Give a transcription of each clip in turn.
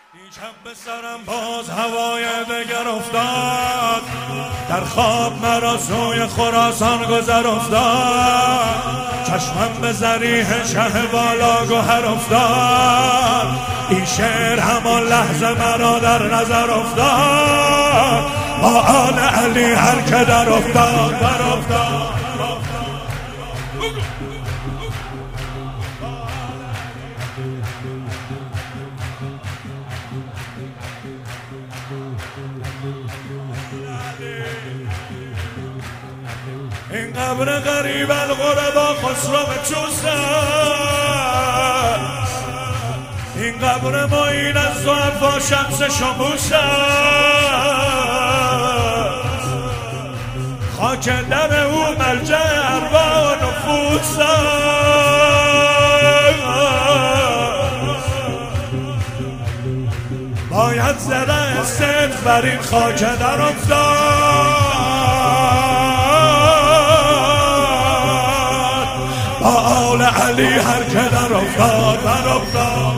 دیشب به سرم باز هوای دگر افتاد، در خواب مرا سوی خراسان گذر افتاد. چشمم به ضریح شه بالا گوهر افتاد، این شعر همان لحظه مرا در نظر افتاد. با آل علی هر که در افتاد در افتاد. این قبر غریب الغربا خسرو توست، این قبر معین از ضعفا شمس شموس، خاک در او ملجأ ارواح و نفوس. باید زرع صدق بر این خاک در افتاد. با آل علی هر که در افتاد در افتاد.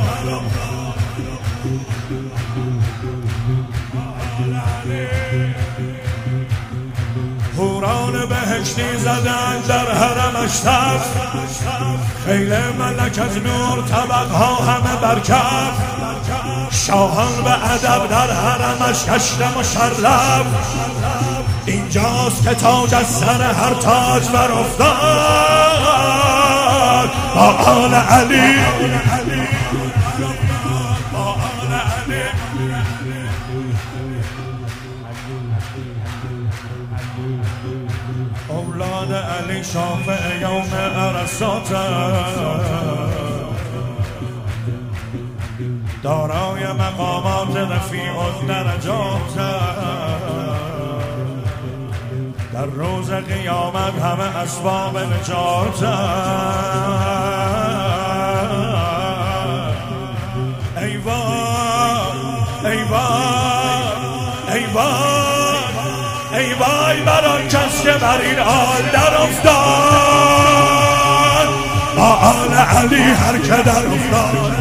حوران بهشتی زدن در حرمش تف، خیل ملک از نور طبقها همه برکف. شاهان به ادب در حرمش گشته مشرف، اینجاست که تاج از سر هر تاج بر افتاد. با آل علی اولاد علی شافع یوم عرصات، دارای مقامات رفیع الدرجات. در روز قیامت همه اسباب نجات. ای وای ای وای ای وای ای وای بر آن کس که بر این آل در افتاد. با آل علی هر که در افتاد.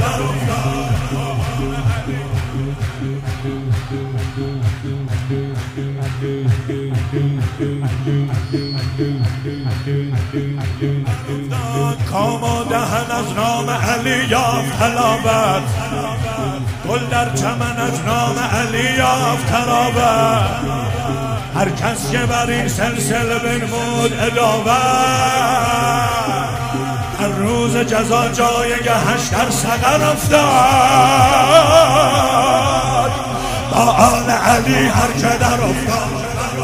کام و دهن از نام علی یافت حلاوت، گل در چمن از نام علی یافت طراوت. هر کس که بر این سلسله بنمود عداوت، در روز جزا جایگهش در سقر افتاد. با آل علی هر که در افتاد.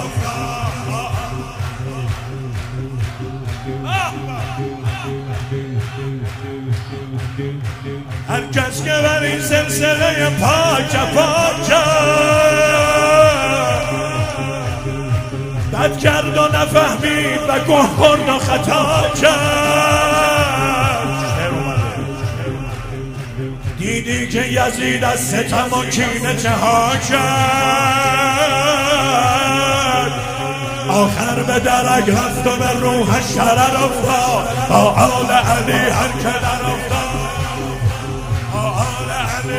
هر کس که بر این سلسله پاک بد کرد و نفهمید و گه خورد و خطا کرد. دیدی که یزید از ستم و کینه چها کرد، آخر به درک رفت و به روحش شرر افتاد. با آل علی هر که در افتاد. با آل علی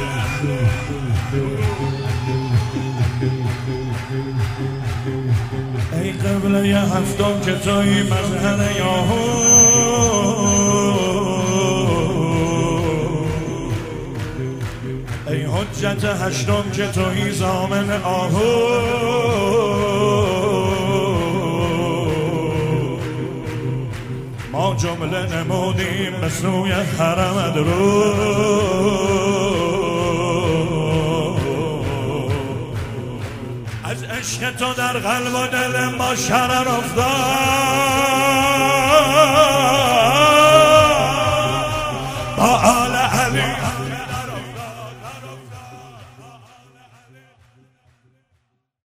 ای قبله هفتم که توی مظهر یاهو، ای حجت هشتم که توی ضامن آهو. ما جمله نمودیم به سوی حرمت رو، از عشق تو در قلب و دل ما شرر افتاد.